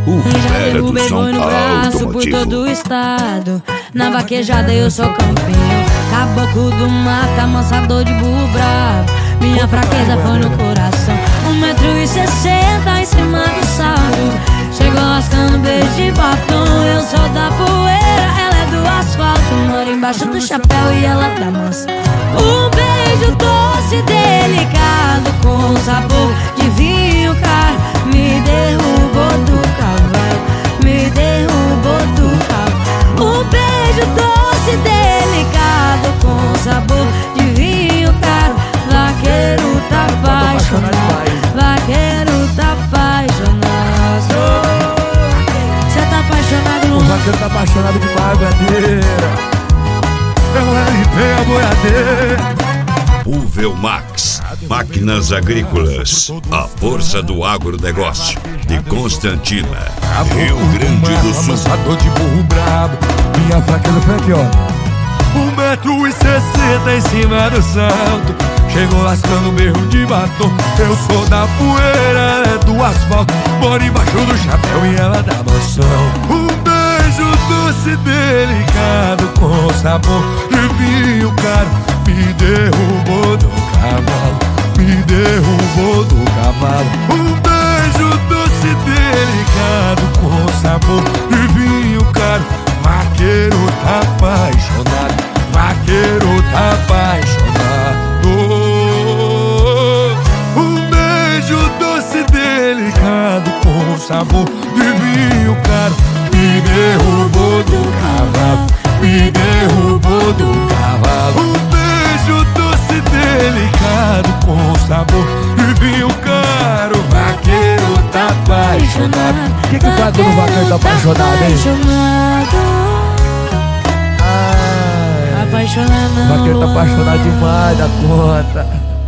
O fera do boi São no braço por Automotivo. todo o estado. Na vaquejada eu sou campeão. Caboclo do mato, amansador de burro bravo. Minha fraqueza foi no coração. 1,60 m em cima do salto. Chegou lascando beijo de batom. Eu sou da poeira, ela é do asfalto. Moro embaixo do chapéu e ela dá mansa. Um beijo doce, delicado, com sabor de vinho caro. Me derrubou do cavalo, me derrubou do cavalo. Um beijo doce, delicado, com sabor de vinho caro. Vaqueiro tá apaixonado, vaqueiro tá apaixonado. Cê tá apaixonado, O não? vaqueiro tá apaixonado demais, boiadeira. Eu limpei a boiadeira. Uvelmax, máquinas agrícolas, a força do agronegócio, de Constantina, Rio Grande do Sul. Amansador de burro brabo. Minha fraqueza foi aqui, ó. 1,60 m em cima do salto. Chegou lascando berro de batom. Eu sou da poeira, ela é do asfalto. Moro embaixo do chapéu e ela dá mansão. Um beijo doce, delicado, com sabor de vinho caro. Me derrubou do cavalo, me derrubou do cavalo. Um beijo doce, delicado, com sabor de vinho caro. Vaqueiro tá apaixonado, vaqueiro tá apaixonado. Um beijo doce, delicado, com sabor de vinho caro. Me derrubou do cavalo, me derrubou do cavalo. Um beijo doce, delicado, com sabor de vinho caro. Vaqueiro tá apaixonado. O que faz quando o vaqueiro tá apaixonado, hein? Apaixonado não. O vaqueiro tá apaixonado demais da conta.